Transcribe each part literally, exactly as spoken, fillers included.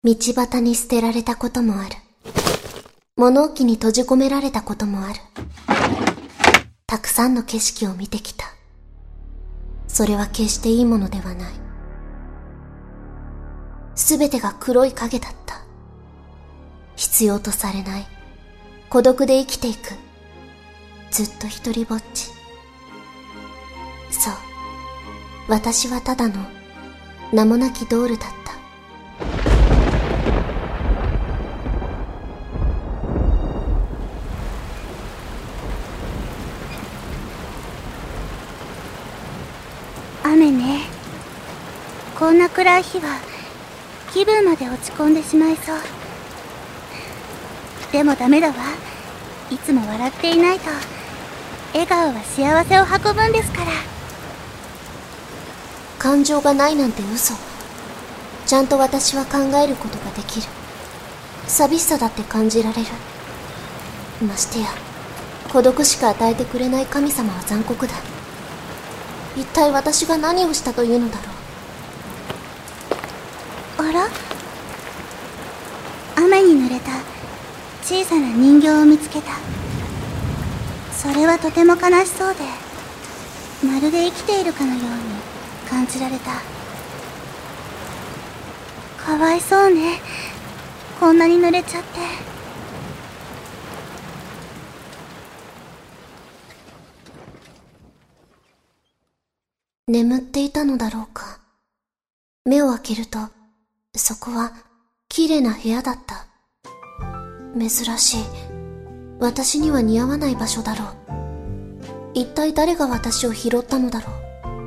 道端に捨てられたこともある。物置に閉じ込められたこともある。たくさんの景色を見てきた。それは決していいものではない。すべてが黒い影だった。必要とされない。孤独で生きていく。ずっと一人ぼっち。そう。私はただの名もなきドールだった。 雨ね。こんな暗い日は気分まで落ち込んでしまいそう。でもダメだわ。いつも笑っていないと笑顔は幸せを運ぶんですから。 感情がないなんて嘘。ちゃんと私は考えることができる。寂しさだって感じられる。ましてや孤独しか与えてくれない神様は残酷だ。一体私が何をしたというのだろう。 あら？雨に濡れた小さな人形を見つけた。それはとても悲しそうで、まるで生きているかのように感じられた。かわいそうね。こんなに濡れちゃって。 眠っていたのだろうか。目を開けると、そこは綺麗な部屋だった。珍しい。私には似合わない場所だろう。一体誰が私を拾ったのだろう。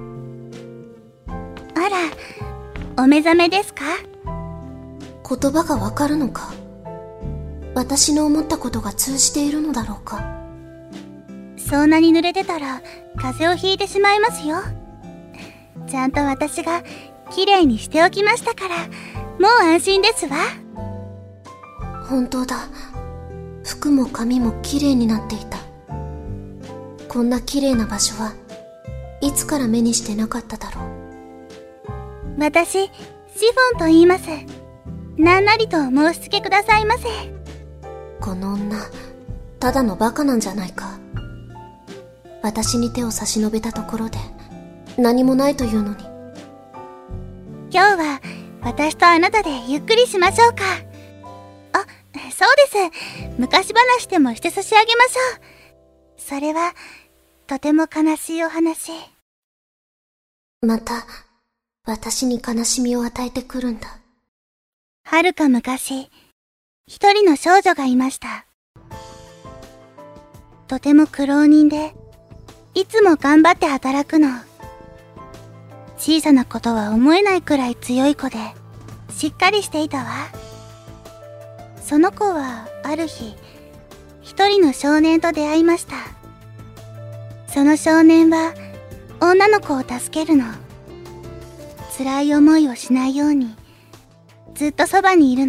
あら、お目覚めですか？ 言葉がわかるのか。私の思ったことが通じているのだろうか。 そんなに濡れてたら風邪をひいてしまいますよ。ちゃんと私がきれいにしておきましたから、もう安心ですわ。 本当だ。服も髪もきれいになっていた。こんなきれいな場所はいつから目にしてなかっただろう。 私、シフォンと言います。何なりとお申し付けくださいませ。 この女、ただのバカなんじゃないか。私に手を差し伸べたところで何もないというのに。 今日は私とあなたでゆっくりしましょうか。あ、そうです。昔話でもして差し上げましょう。それはとても悲しいお話。 また私に悲しみを与えてくるんだ。 はるか昔、一人の少女がいました。とても苦労人で、いつも頑張って働くの。小さなことは思えないくらい強い子で、しっかりしていたわ。その子はある日、一人の少年と出会いました。その少年は女の子を助けるの。辛い思いをしないようにずっとそばにいるの。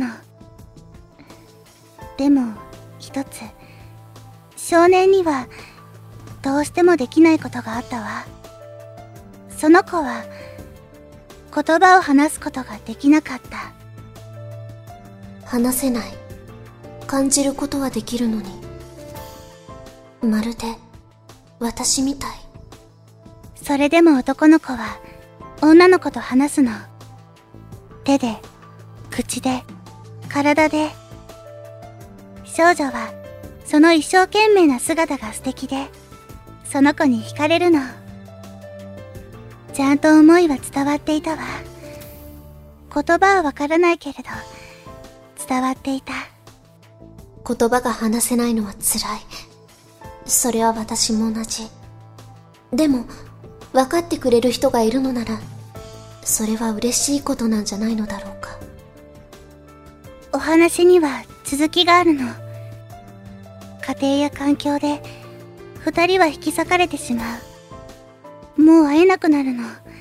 でも一つ、少年にはどうしてもできないことがあったわ。その子は言葉を話すことができなかった。 話せない。感じることはできるのに。まるで私みたい。 それでも男の子は女の子と話すの。手で、口で、体で。少女はその一生懸命な姿が素敵で、その子に惹かれるの。ちゃんと思いは伝わっていたわ。言葉はわからないけれど伝わっていた。 言葉が話せないのは辛い。それは私も同じ。でも分かってくれる人がいるのなら、それは嬉しいことなんじゃないのだろうか。 お話には続きがあるの。家庭や環境で二人は引き裂かれてしまう。もう会えなくなるの。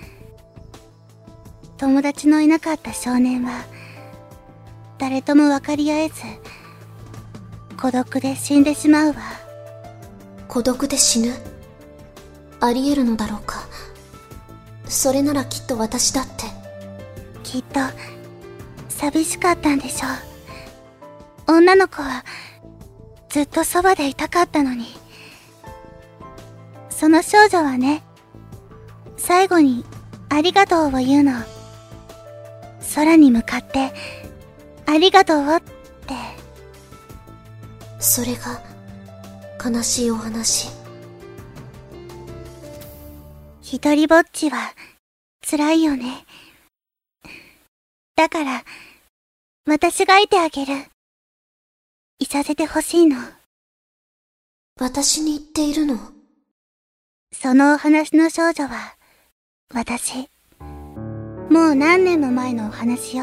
友達のいなかった少年は誰とも分かり合えず、孤独で死んでしまうわ。 孤独で死ぬ？あり得るのだろうか。それならきっと私だって。 きっと寂しかったんでしょう。女の子はずっとそばでいたかったのに。その少女はね、最後にありがとうを言うの。空に向かってありがとうって。 それが悲しいお話。 一人ぼっちは辛いよね。だから私がいてあげる。いさせてほしいの。 私に言っているの？ そのお話の少女は私。もう何年も前のお話よ。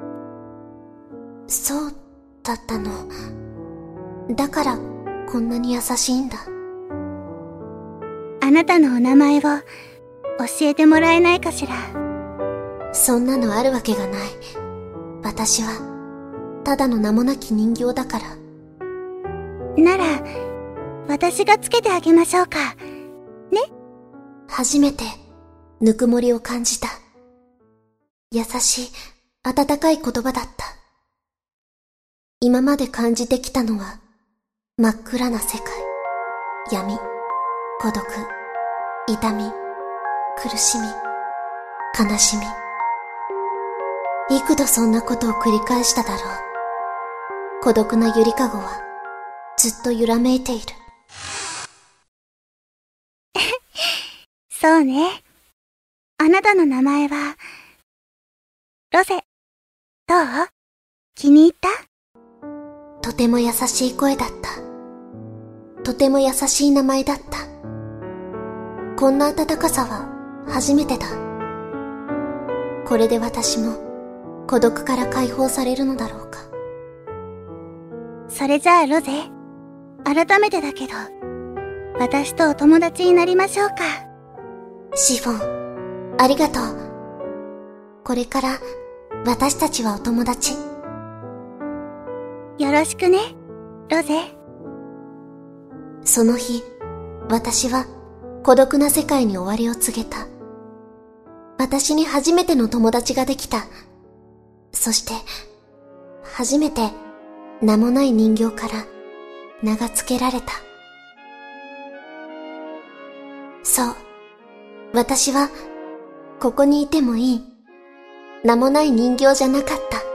そうだったの。だからこんなに優しいんだ。 あなたのお名前を教えてもらえないかしら。 そんなのあるわけがない。私はただの名もなき人形だから。 なら私がつけてあげましょうかね。 初めてぬくもりを感じた。優しい温かい言葉だった。今まで感じてきたのは真っ暗な世界、闇、孤独、痛み、苦しみ、悲しみ。幾度そんなことを繰り返しただろう。孤独なゆりかごはずっと揺らめいている。 そうね。あなたの名前はロゼ。どう？気に入った？ とても優しい声だった。とても優しい名前だった。こんな温かさは初めてだ。これで私も孤独から解放されるのだろうか。 それじゃあロゼ、改めてだけど私とお友達になりましょうか。 シフォン、ありがとう。これから私たちはお友達。 よろしくね、ロゼ。 その日、私は孤独な世界に終わりを告げた。私に初めての友達ができた。そして、初めて名もない人形から名が付けられた。そう。私は、ここにいてもいい。名もない人形じゃなかった。